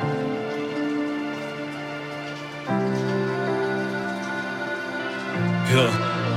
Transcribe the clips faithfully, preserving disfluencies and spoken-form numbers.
Yeah,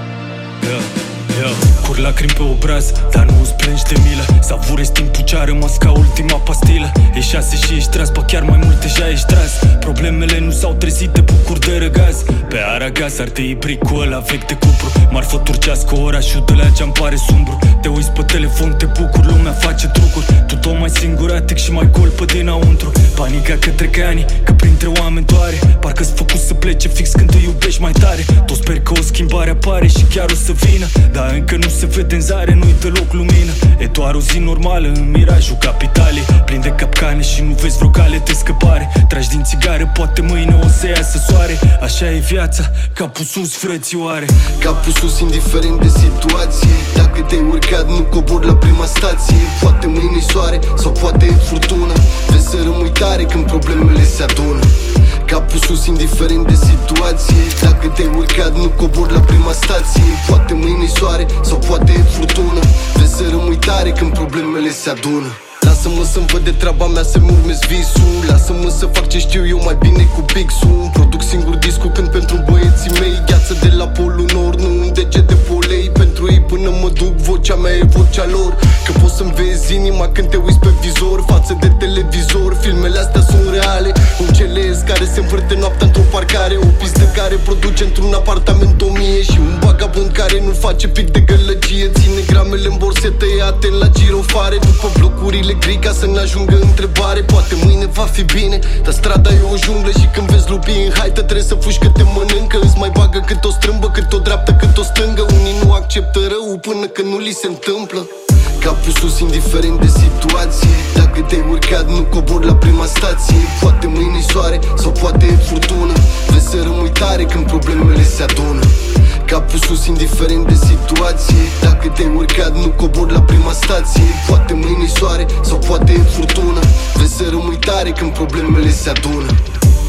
yeah, yeah. Cur lacrimi pe obraz, dar nu îți plângi de milă. Savurezi timpul ce a rămas ca ultima pastilă. E șase și ești tras, ba chiar mai mult deja ești tras. Problemele nu s-au trezit, te bucur de răgaz. Pe Aragaz arde ibricul ăla vechi de cupru. Marfă turcească, orașul de la geam pare sumbru. Te uiți pe telefon, te bucur, lumea face trucuri. Tu tot mai singuratic și mai golpă dinăuntru. Panica că trec ani, că printre oameni doare. Parcă-s făcut să plece fix când te iubești mai tare. Toți sper că o schimbare apare și chiar o să vină, dar încă nu se vede în zare, nu-i deloc lumină. E doar o zi normală în mirajul capitalei, plin de capcane și nu vezi vreo cale de scăpare. Tragi din țigară, poate mâine o să iasă soare. Așa e viața, capul sus, frățioare. Capul sus, indiferent de situație. Dacă te-ai urcat, nu cobor la prima stație. Poate mâine soare sau poate e furtună. Vezi să rămâi tare când problemele se adună. Capul sus, indiferent de situație. Dacă te-ai urcat, nu cobor la prima stație. Poate mâine soare sau poate e furtună. Vezi să rămâi tare când problemele se adună. Lasă-mă să-mi văd de treaba mea, să-mi urmez visul. Lasă-mă să fac ce știu eu mai bine cu pixul. Produc singur discul când pentru băieții mei. Gheață de la Polul Nord, nu un dege de polei. Pentru ei până mă duc, vocea mea e vocea lor. Că poți să-mi vezi inima când te uiți pe vizor. Față de televizor, filmele astea sunt reale. Un celes care se învârte noaptea într-o parcare. O pistă care produce într-un apartament o mie. Și un vagabond care nu face pic de gălăgie. Ține gramele în borsetă, e atent la girofare. După blocurile gri ca să n-ajungă întrebare. Poate mâine va fi bine, dar strada e o junglă. Și când vezi lupi în haită trebuie să fugi că te mănâncă. Îți mai bagă cât o strâmbă, cât o dreaptă, cât o stângă. Unii nu acceptă rău până când nu li se întâmplă. Capul sus, indiferent de situație. Dacă te-ai urcat, nu cobor la prima stație. Poate mâine soare sau poate e furtună. Vezi să rămâi tare când problemele se adună. Capul sus, indiferent de situație. Dacă te-ai urcat, nu cobor la prima stație. Poate mâine soare sau poate e furtună. Vezi să rămâi tare când problemele se adună.